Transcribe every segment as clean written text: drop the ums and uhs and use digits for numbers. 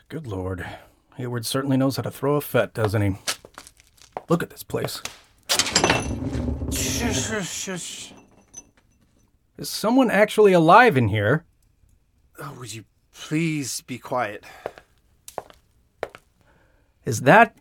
Good Lord. Hayward certainly knows how to throw a fit, doesn't he? Look at this place. Shush. Is someone actually alive in here? Oh, would you please be quiet? Is that...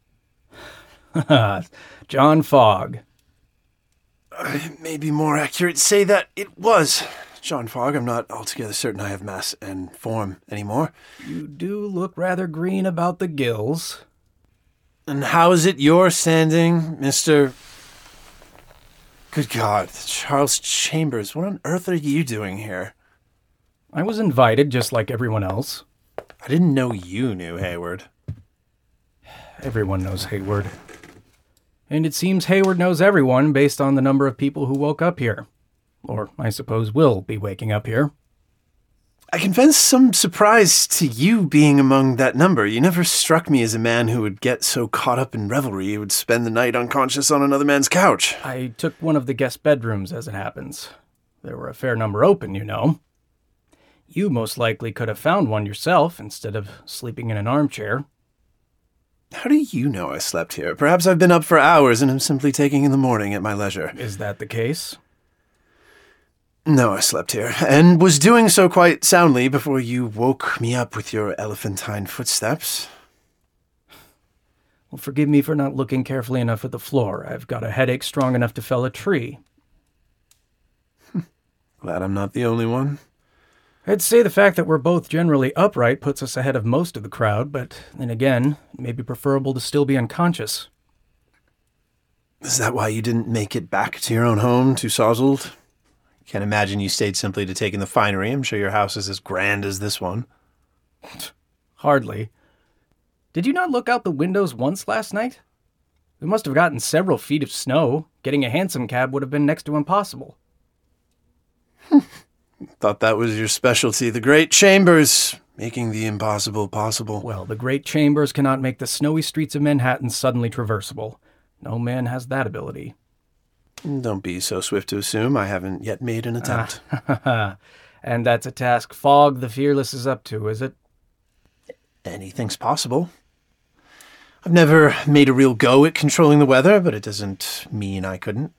John Fogg. It may be more accurate to say that it was John Fogg. I'm not altogether certain I have mass and form anymore. You do look rather green about the gills. And how is it you're standing, Mr... Good God, Charles Chambers, what on earth are you doing here? I was invited just like everyone else. I didn't know you knew Hayward. Everyone knows Hayward. And it seems Hayward knows everyone based on the number of people who woke up here. Or, I suppose, will be waking up here. I confess some surprise to you being among that number. You never struck me as a man who would get so caught up in revelry he would spend the night unconscious on another man's couch. I took one of the guest bedrooms, as it happens. There were a fair number open, you know. You most likely could have found one yourself instead of sleeping in an armchair. How do you know I slept here? Perhaps I've been up for hours and am simply taking in the morning at my leisure. Is that the case? No, I slept here, and was doing so quite soundly before you woke me up with your elephantine footsteps. Well, forgive me for not looking carefully enough at the floor. I've got a headache strong enough to fell a tree. Glad I'm not the only one. I'd say the fact that we're both generally upright puts us ahead of most of the crowd, but then again, it may be preferable to still be unconscious. Is that why you didn't make it back to your own home, to Sawswold? Can't imagine you stayed simply to take in the finery. I'm sure your house is as grand as this one. Hardly. Did you not look out the windows once last night? We must have gotten several feet of snow. Getting a hansom cab would have been next to impossible. Thought that was your specialty, the great Chambers, making the impossible possible. Well, the great Chambers cannot make the snowy streets of Manhattan suddenly traversable. No man has that ability. Don't be so swift to assume I haven't yet made an attempt. And that's a task Fogg the Fearless is up to, is it? Anything's possible. I've never made a real go at controlling the weather, but it doesn't mean I couldn't.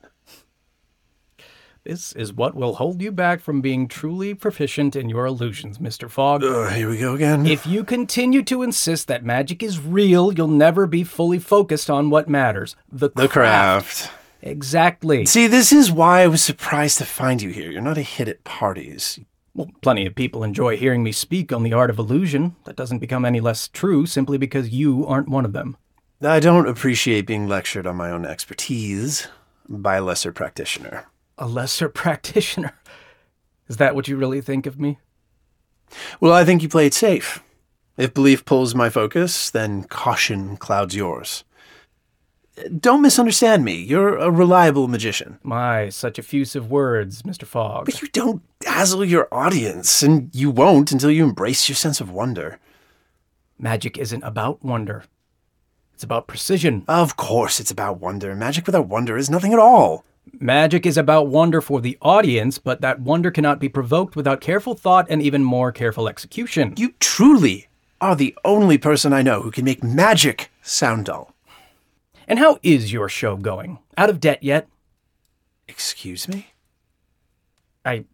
This is what will hold you back from being truly proficient in your illusions, Mr. Fogg. Here we go again. If you continue to insist that magic is real, you'll never be fully focused on what matters. The craft. Exactly. See, this is why I was surprised to find you here. You're not a hit at parties. Well, plenty of people enjoy hearing me speak on the art of illusion. That doesn't become any less true simply because you aren't one of them. I don't appreciate being lectured on my own expertise by a lesser practitioner. A lesser practitioner? Is that what you really think of me? Well, I think you play it safe. If belief pulls my focus, then caution clouds yours. Don't misunderstand me. You're a reliable magician. My, such effusive words, Mr. Fogg. But you don't dazzle your audience, and you won't until you embrace your sense of wonder. Magic isn't about wonder. It's about precision. Of course it's about wonder. Magic without wonder is nothing at all. Magic is about wonder for the audience, but that wonder cannot be provoked without careful thought and even more careful execution. You truly are the only person I know who can make magic sound dull. And how is your show going? Out of debt yet? Excuse me? I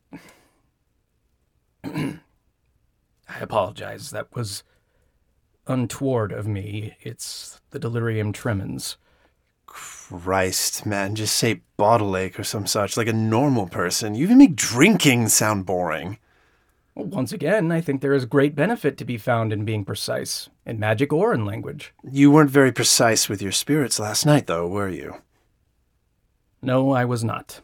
apologize. That was untoward of me. It's the delirium tremens. Christ, man, just say bottle ache or some such, like a normal person. You even make drinking sound boring. Well, once again, I think there is great benefit to be found in being precise, in magic or in language. You weren't very precise with your spirits last night, though, were you? No, I was not.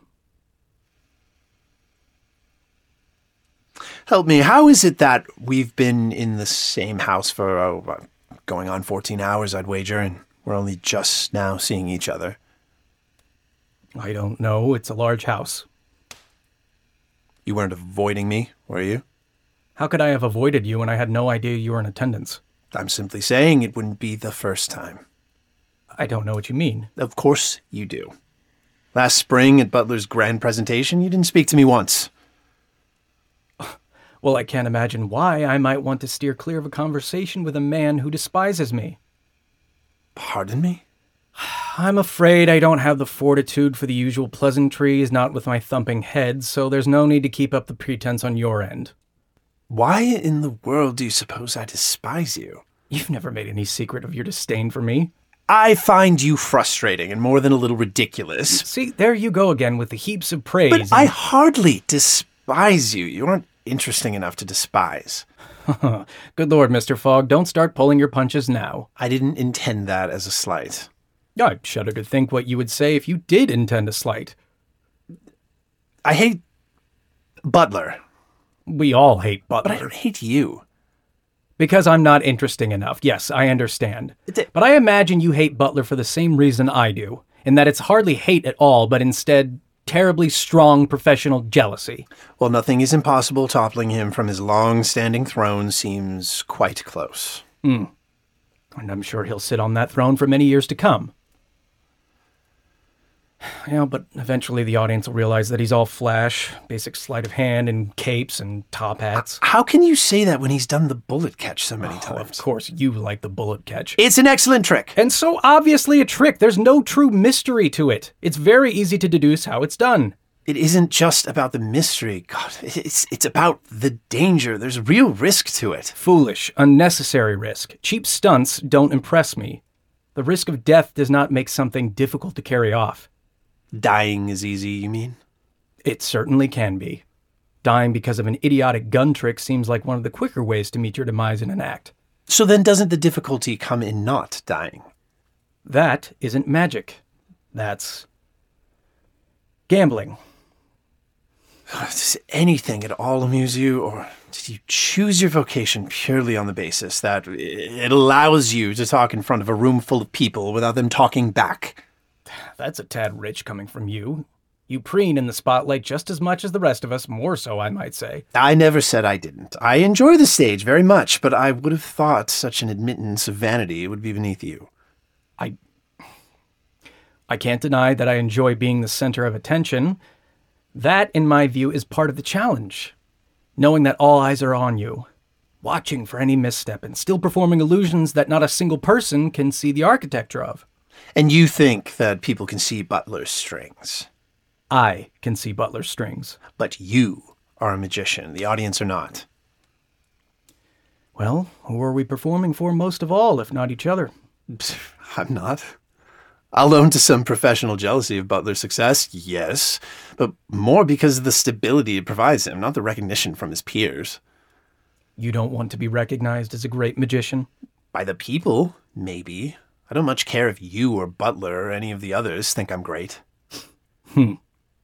Help me, how is it that we've been in the same house for, going on 14 hours, I'd wager, and we're only just now seeing each other? I don't know. It's a large house. You weren't avoiding me, were you? How could I have avoided you when I had no idea you were in attendance? I'm simply saying it wouldn't be the first time. I don't know what you mean. Of course you do. Last spring at Butler's grand presentation, you didn't speak to me once. Well, I can't imagine why I might want to steer clear of a conversation with a man who despises me. Pardon me? I'm afraid I don't have the fortitude for the usual pleasantries, not with my thumping head, so there's no need to keep up the pretense on your end. Why in the world do you suppose I despise you? You've never made any secret of your disdain for me. I find you frustrating and more than a little ridiculous. See, there you go again with the heaps of praise. But I hardly despise you. You aren't interesting enough to despise. Good Lord, Mr. Fogg, don't start pulling your punches now. I didn't intend that as a slight. I shudder to think what you would say if you did intend a slight. I hate Butler. We all hate Butler. But I don't hate you. Because I'm not interesting enough. Yes, I understand. But I imagine you hate Butler for the same reason I do, in that it's hardly hate at all, but instead terribly strong professional jealousy. Well, nothing is impossible. Toppling him from his long-standing throne seems quite close. And I'm sure he'll sit on that throne for many years to come. Yeah, but eventually the audience will realize that he's all flash, basic sleight of hand and capes and top hats. How can you say that when he's done the bullet catch so many times? Of course, you like the bullet catch. It's an excellent trick. And so obviously a trick. There's no true mystery to it. It's very easy to deduce how it's done. It isn't just about the mystery. God, it's about the danger. There's real risk to it. Foolish, unnecessary risk. Cheap stunts don't impress me. The risk of death does not make something difficult to carry off. Dying is easy, you mean? It certainly can be. Dying because of an idiotic gun trick seems like one of the quicker ways to meet your demise in an act. So then doesn't the difficulty come in not dying? That isn't magic. That's gambling. Does anything at all amuse you, or did you choose your vocation purely on the basis that it allows you to talk in front of a room full of people without them talking back? That's a tad rich coming from you. You preen in the spotlight just as much as the rest of us, more so, I might say. I never said I didn't. I enjoy the stage very much, but I would have thought such an admittance of vanity would be beneath you. I can't deny that I enjoy being the center of attention. That, in my view, is part of the challenge. Knowing that all eyes are on you, watching for any misstep, and still performing illusions that not a single person can see the architecture of. And you think that people can see Butler's strings? I can see Butler's strings. But you are a magician. The audience are not. Well, who are we performing for most of all, if not each other? I'm not. I'll own to some professional jealousy of Butler's success, yes, but more because of the stability it provides him, not the recognition from his peers. You don't want to be recognized as a great magician? By the people, maybe. I don't much care if you or Butler or any of the others think I'm great. Is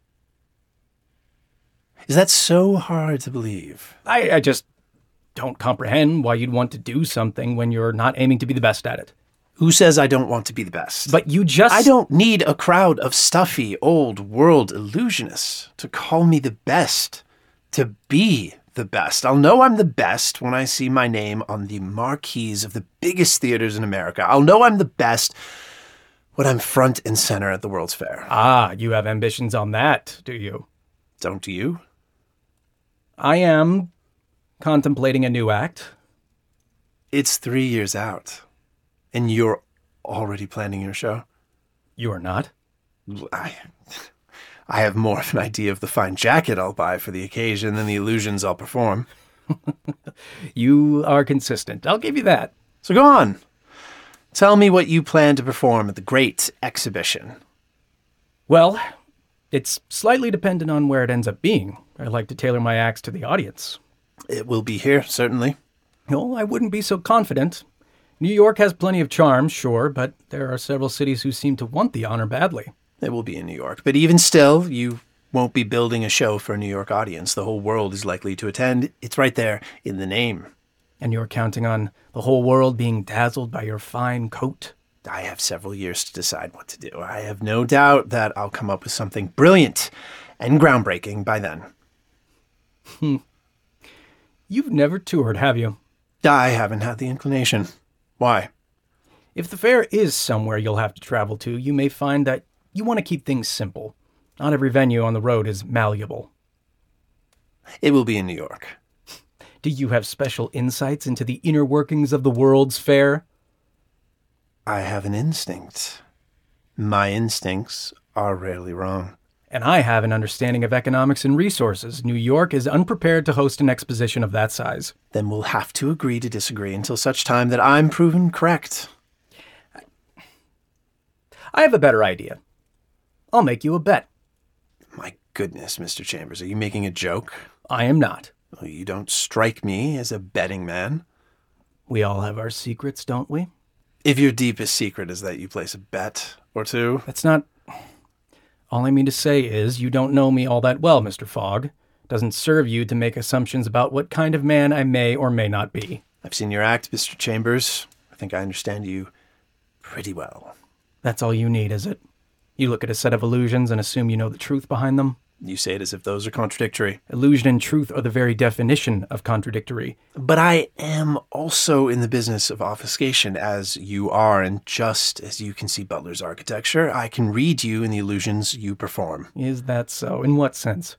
that so hard to believe? I just don't comprehend why you'd want to do something when you're not aiming to be the best at it. Who says I don't want to be the best? But you just... I don't need a crowd of stuffy, old-world illusionists to call me the best, to be the best. I'll know I'm the best when I see my name on the marquees of the biggest theaters in America. I'll know I'm the best when I'm front and center at the World's Fair. Ah, you have ambitions on that, do you? Don't you? I am contemplating a new act. It's 3 years out. And you're already planning your show? You are not? I have more of an idea of the fine jacket I'll buy for the occasion than the illusions I'll perform. You are consistent. I'll give you that. So go on. Tell me what you plan to perform at the Great Exhibition. Well, it's slightly dependent on where it ends up being. I like to tailor my acts to the audience. It will be here, certainly. No, I wouldn't be so confident. New York has plenty of charm, sure, but there are several cities who seem to want the honor badly. It will be in New York, but even still, you won't be building a show for a New York audience. The whole world is likely to attend. It's right there in the name. And you're counting on the whole world being dazzled by your fine coat? I have several years to decide what to do. I have no doubt that I'll come up with something brilliant and groundbreaking by then. You've never toured, have you? I haven't had the inclination. Why? If the fair is somewhere you'll have to travel to, you may find that you want to keep things simple. Not every venue on the road is malleable. It will be in New York. Do you have special insights into the inner workings of the World's Fair? I have an instinct. My instincts are rarely wrong. And I have an understanding of economics and resources. New York is unprepared to host an exposition of that size. Then we'll have to agree to disagree until such time that I'm proven correct. I have a better idea. I'll make you a bet. My goodness, Mr. Chambers, are you making a joke? I am not. Well, you don't strike me as a betting man. We all have our secrets, don't we? If your deepest secret is that you place a bet or two. That's not... All I mean to say is you don't know me all that well, Mr. Fogg. Doesn't serve you to make assumptions about what kind of man I may or may not be. I've seen your act, Mr. Chambers. I think I understand you pretty well. That's all you need, is it? You look at a set of illusions and assume you know the truth behind them? You say it as if those are contradictory. Illusion and truth are the very definition of contradictory. But I am also in the business of obfuscation, as you are, and just as you can see Butler's architecture, I can read you in the illusions you perform. Is that so? In what sense?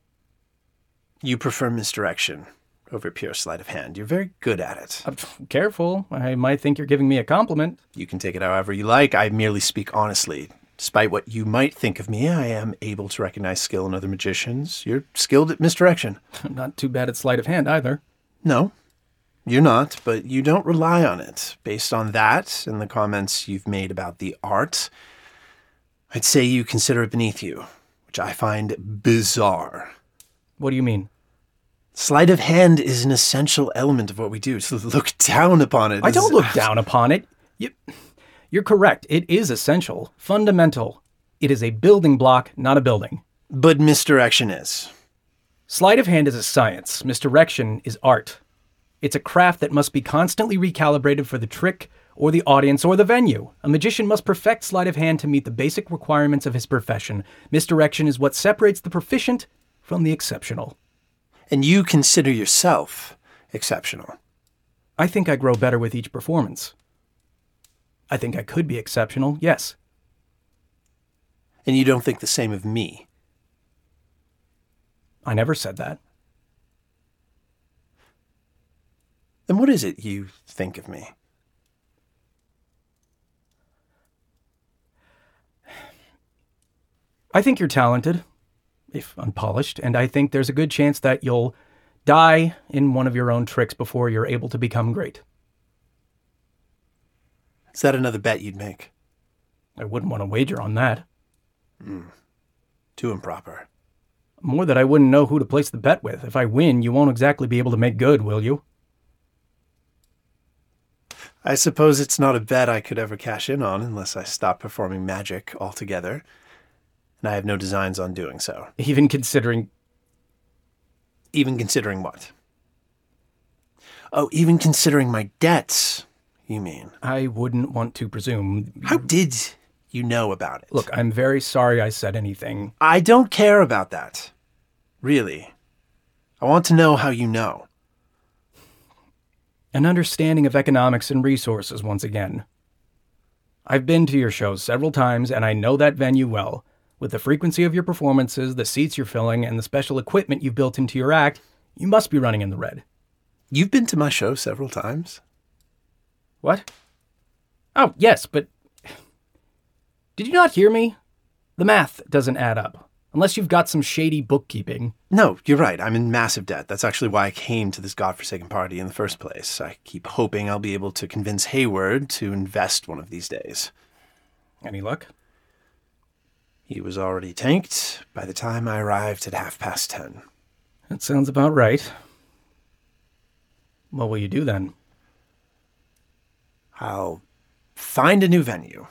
You prefer misdirection over pure sleight of hand. You're very good at it. Careful. I might think you're giving me a compliment. You can take it however you like. I merely speak honestly. Despite what you might think of me, I am able to recognize skill in other magicians. You're skilled at misdirection. I'm not too bad at sleight of hand either. No, you're not, but you don't rely on it. Based on that and the comments you've made about the art, I'd say you consider it beneath you, which I find bizarre. What do you mean? Sleight of hand is an essential element of what we do. To look down upon it I don't look down upon it. You're correct. It is essential, fundamental. It is a building block, not a building. But misdirection is. Sleight of hand is a science. Misdirection is art. It's a craft that must be constantly recalibrated for the trick or the audience or the venue. A magician must perfect sleight of hand to meet the basic requirements of his profession. Misdirection is what separates the proficient from the exceptional. And you consider yourself exceptional. I think I grow better with each performance. I think I could be exceptional, yes. And you don't think the same of me? I never said that. Then what is it you think of me? I think you're talented, if unpolished, and I think there's a good chance that you'll die in one of your own tricks before you're able to become great. Is that another bet you'd make? I wouldn't want to wager on that. Too improper. More that I wouldn't know who to place the bet with. If I win, you won't exactly be able to make good, will you? I suppose it's not a bet I could ever cash in on unless I stop performing magic altogether. And I have no designs on doing so. Even considering what? Oh, even considering my debts, you mean? I wouldn't want to presume. How did you know about it? Look, I'm very sorry I said anything. I don't care about that. Really. I want to know how you know. An understanding of economics and resources once again. I've been to your shows several times, and I know that venue well. With the frequency of your performances, the seats you're filling, and the special equipment you've built into your act, you must be running in the red. You've been to my show several times. What? Oh, yes, but... Did you not hear me? The math doesn't add up. Unless you've got some shady bookkeeping. No, you're right. I'm in massive debt. That's actually why I came to this godforsaken party in the first place. I keep hoping I'll be able to convince Hayward to invest one of these days. Any luck? He was already tanked by the time I arrived at 10:30. That sounds about right. What will you do then? I'll find a new venue.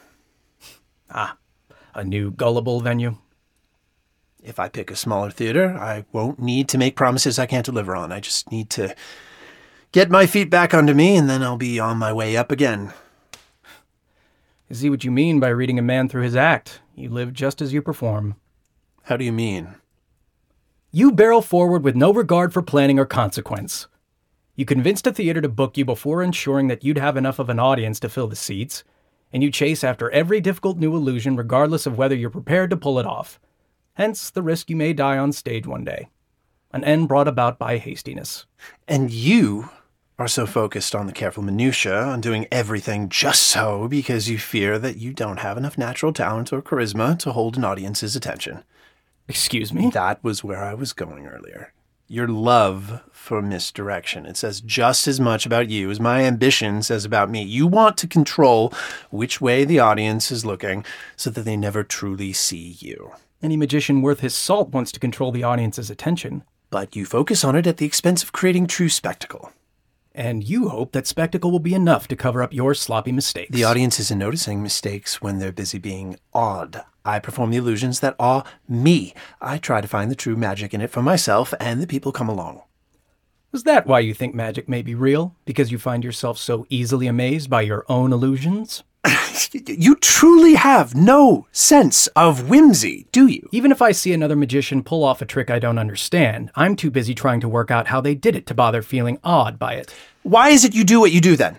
A new gullible venue? If I pick a smaller theater, I won't need to make promises I can't deliver on. I just need to get my feet back under me, and then I'll be on my way up again. I see what you mean by reading a man through his act. You live just as you perform. How do you mean? You barrel forward with no regard for planning or consequence. You convinced a theater to book you before ensuring that you'd have enough of an audience to fill the seats, and you chase after every difficult new illusion regardless of whether you're prepared to pull it off. Hence the risk you may die on stage one day. an end brought about by hastiness. And you are so focused on the careful minutiae, on doing everything just so because you fear that you don't have enough natural talent or charisma to hold an audience's attention. Excuse me? That was where I was going earlier. Your love for misdirection. It says just as much about you as my ambition says about me. You want to control which way the audience is looking so that they never truly see you. Any magician worth his salt wants to control the audience's attention. But you focus on it at the expense of creating true spectacle. And you hope that spectacle will be enough to cover up your sloppy mistakes. The audience isn't noticing mistakes when they're busy being awed. I perform the illusions that awe me. I try to find the true magic in it for myself, and the people come along. Is that why you think magic may be real? Because you find yourself so easily amazed by your own illusions? You truly have no sense of whimsy, do you? Even if I see another magician pull off a trick I don't understand, I'm too busy trying to work out how they did it to bother feeling awed by it. Why is it you do what you do then?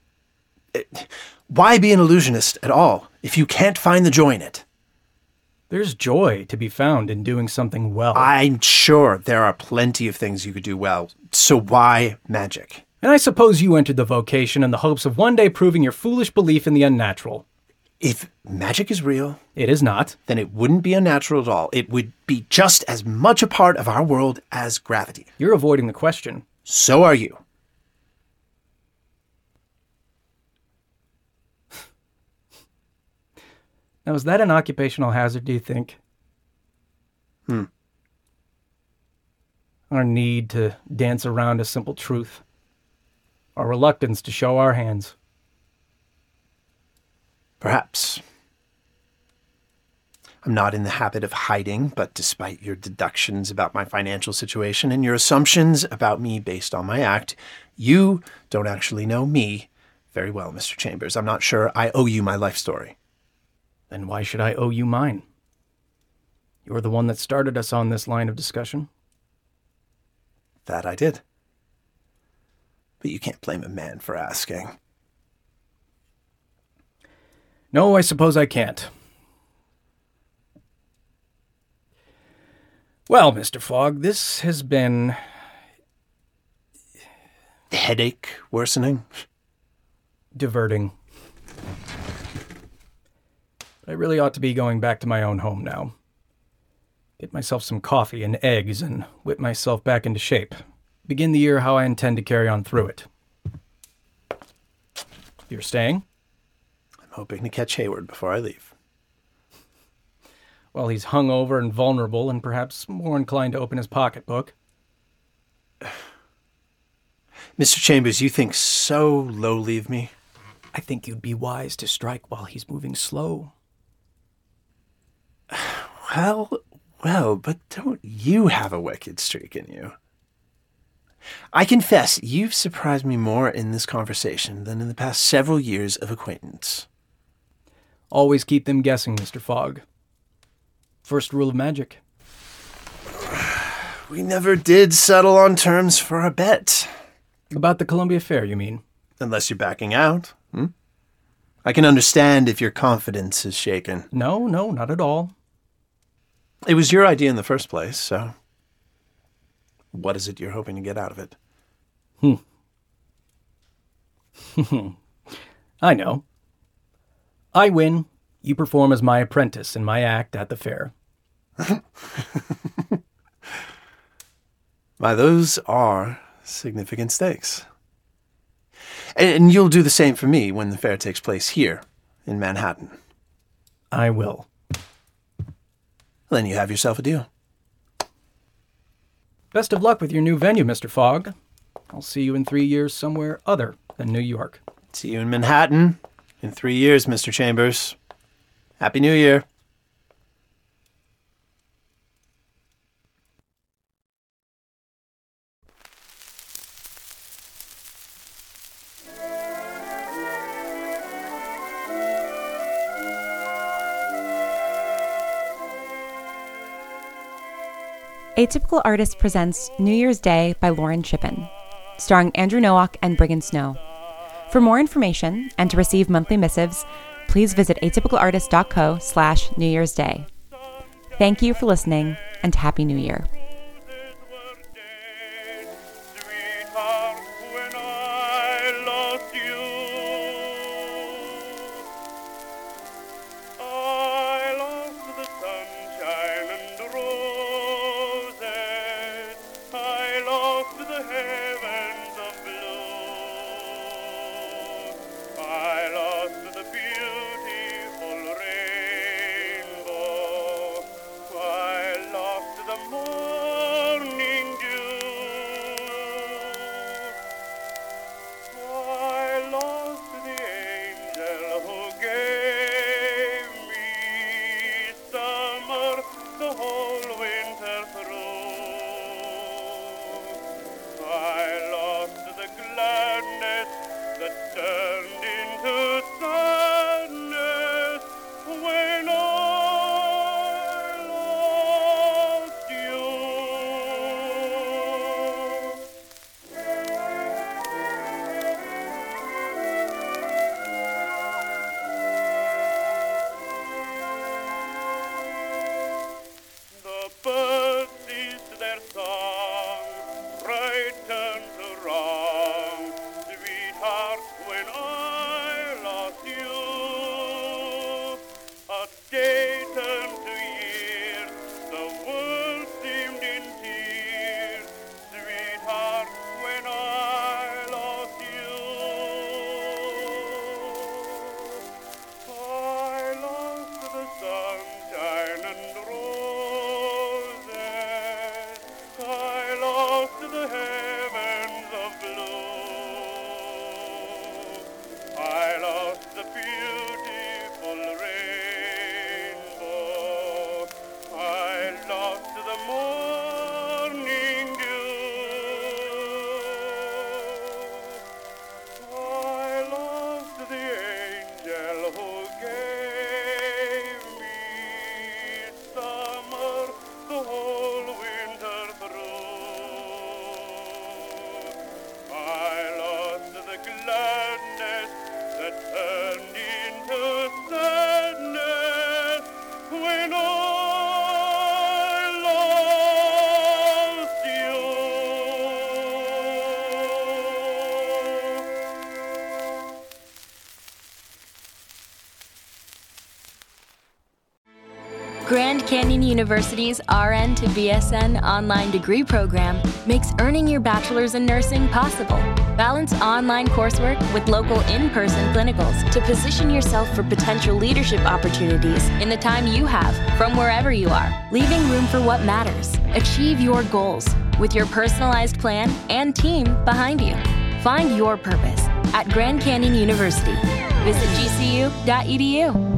Why be an illusionist at all if you can't find the joy in it? There's joy to be found in doing something well. I'm sure there are plenty of things you could do well, so why magic? And I suppose you entered the vocation in the hopes of one day proving your foolish belief in the unnatural. If magic is real, It is not. then it wouldn't be unnatural at all. It would be just as much a part of our world as gravity. You're avoiding the question. So are you. Now, is that an occupational hazard, do you think? Our need to dance around a simple truth. Our reluctance to show our hands. Perhaps. I'm not in the habit of hiding, but despite your deductions about my financial situation and your assumptions about me based on my act, you don't actually know me very well, Mr. Chambers. I'm not sure I owe you my life story. Then why should I owe you mine? You're the one that started us on this line of discussion. That I did. But you can't blame a man for asking. No, I suppose I can't. Well, Mr. Fogg, this has been Headache worsening? diverting. But I really ought to be going back to my own home now. Get myself some coffee and eggs and whip myself back into shape. Begin the year how I intend to carry on through it. You're staying? I'm hoping to catch Hayward before I leave. Well, he's hungover and vulnerable and perhaps more inclined to open his pocketbook. Mr. Chambers, you think so lowly of me? I think you'd be wise to strike while he's moving slow. Well, but don't you have a wicked streak in you? I confess, you've surprised me more in this conversation than in the past several years of acquaintance. Always keep them guessing, Mr. Fogg. First rule of magic. We never did settle on terms for a bet. About the Columbia Fair, you mean? Unless you're backing out. I can understand if your confidence is shaken. No, not at all. It was your idea in the first place, so what is it you're hoping to get out of it? I know. I win. You perform as my apprentice in my act at the fair. Why, those are significant stakes. And you'll do the same for me when the fair takes place here in Manhattan. I will. Then you have yourself a deal. Best of luck with your new venue, Mr. Fogg. I'll see you in 3 years somewhere other than New York. See you in Manhattan in 3 years, Mr. Chambers. Happy New Year. Atypical Artist presents New Year's Day by Lauren Shippen, starring Andrew Nowak and Brigham Snow. For more information and to receive monthly missives, please visit atypicalartist.co/New Year's Day. Thank you for listening and Happy New Year. birds cease their song, right turn to wrong, sweetheart, when I lost you. A day turned to years, the world seemed in tears, sweetheart, when I lost you. I lost the sunshine and roses, I lost the heavens of blue, I lost the beautiful rainbow, I lost the morning dew, I lost the angel who gave me summer the whole winter through. I lost the gladness that turned into sadness when I lost you. Grand Canyon University's RN to BSN online degree program makes earning your bachelor's in nursing possible. Balance online coursework with local in-person clinicals to position yourself for potential leadership opportunities in the time you have from wherever you are, leaving room for what matters. Achieve your goals with your personalized plan and team behind you. Find your purpose at Grand Canyon University. Visit gcu.edu.